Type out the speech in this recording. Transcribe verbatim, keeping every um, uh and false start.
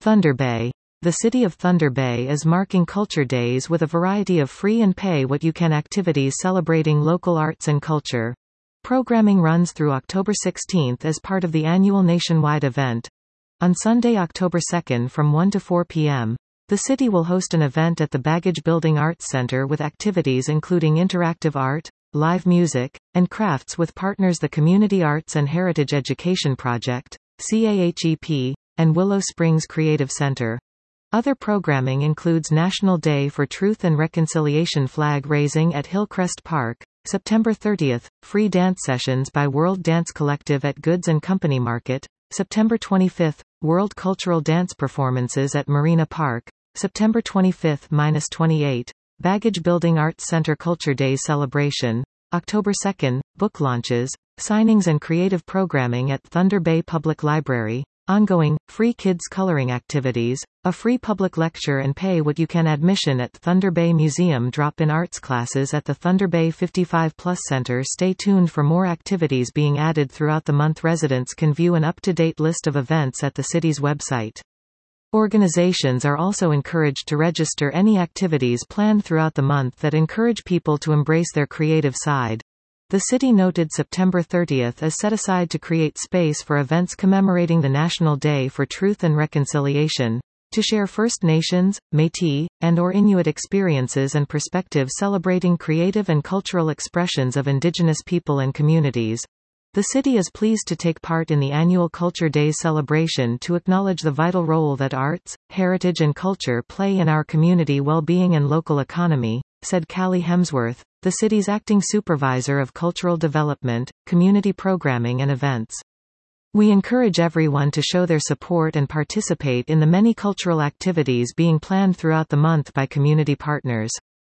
Thunder Bay. The city of Thunder Bay is marking Culture Days with a variety of free and pay-what-you-can activities celebrating local arts and culture. Programming runs through October sixteenth as part of the annual nationwide event. On Sunday, October second from one to four p m, the city will host an event at the Baggage Building Arts Center with activities including interactive art, live music, and crafts with partners the Community Arts and Heritage Education Project, C A H E P, and Willow Springs Creative Center. Other programming includes National Day for Truth and Reconciliation flag raising at Hillcrest Park, September thirtieth, free dance sessions by World Dance Collective at Goods and Company Market, September twenty-fifth, World Cultural Dance Performances at Marina Park, September twenty-fifth to twenty-eighth, Baggage Building Arts Center Culture Days celebration, October second, book launches, signings and creative programming at Thunder Bay Public Library, ongoing, free kids coloring activities, a free public lecture and pay-what-you-can admission at Thunder Bay Museum, drop-in arts classes at the Thunder Bay fifty-five plus Center. Stay tuned for more activities being added throughout the month. Residents can view an up-to-date list of events at the city's website. Organizations are also encouraged to register any activities planned throughout the month that encourage people to embrace their creative side. The city noted September thirtieth as set aside to create space for events commemorating the National Day for Truth and Reconciliation, to share First Nations, Métis, and or Inuit experiences and perspectives celebrating creative and cultural expressions of Indigenous people and communities. The city is pleased to take part in the annual Culture Days celebration to acknowledge the vital role that arts, heritage and culture play in our community well-being and local economy, said Callie Hemsworth, the city's acting supervisor of cultural development, community programming and events. We encourage everyone to show their support and participate in the many cultural activities being planned throughout the month by community partners.